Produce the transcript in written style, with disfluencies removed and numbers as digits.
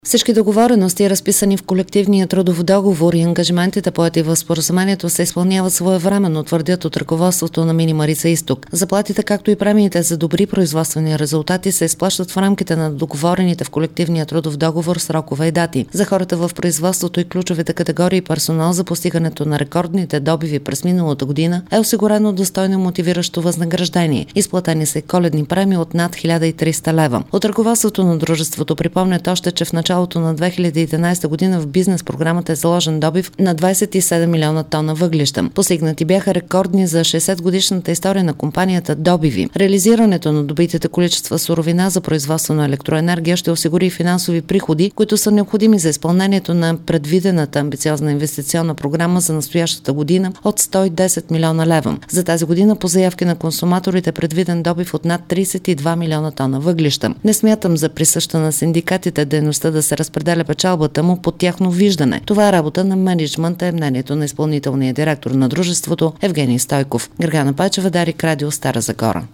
Всички договорености, разписани в колективния трудов договор и ангажиментите поети в споразумението, се изпълняват своевременно, твърдят от ръководството на Мини Марица изток. Заплатите, както и премиите за добри производствени резултати, се изплащат в рамките на договорените в колективния трудов договор срокове и дати. За хората в производството и ключовите категории персонал за постигането на рекордните добиви през миналата година е осигурено достойно мотивиращо възнаграждение. Изплатени са и коледни премии от над 1300 лева. От ръководството на дружеството припомнят още, че в началото на 2011 година в бизнес програмата е заложен добив на 27 милиона тона въглища. Постигнати бяха рекордни за 60-годишната история на компанията добиви. Реализирането на добитите количества суровина за производство на електроенергия ще осигури финансови приходи, които са необходими за изпълнението на предвидената амбициозна инвестиционна програма за настоящата година от 110 милиона лева. За тази година по заявки на консуматорите е предвиден добив от над 32 милиона тона въглища. Не смятам за присъща на синдикатите дейността да се разпределя печалбата му по тяхно виждане. Това е работа на мениджмънта, е мнението на изпълнителния директор на дружеството Евгений Стойков. Гергана Пачева, Дарик Радио, Стара Загора.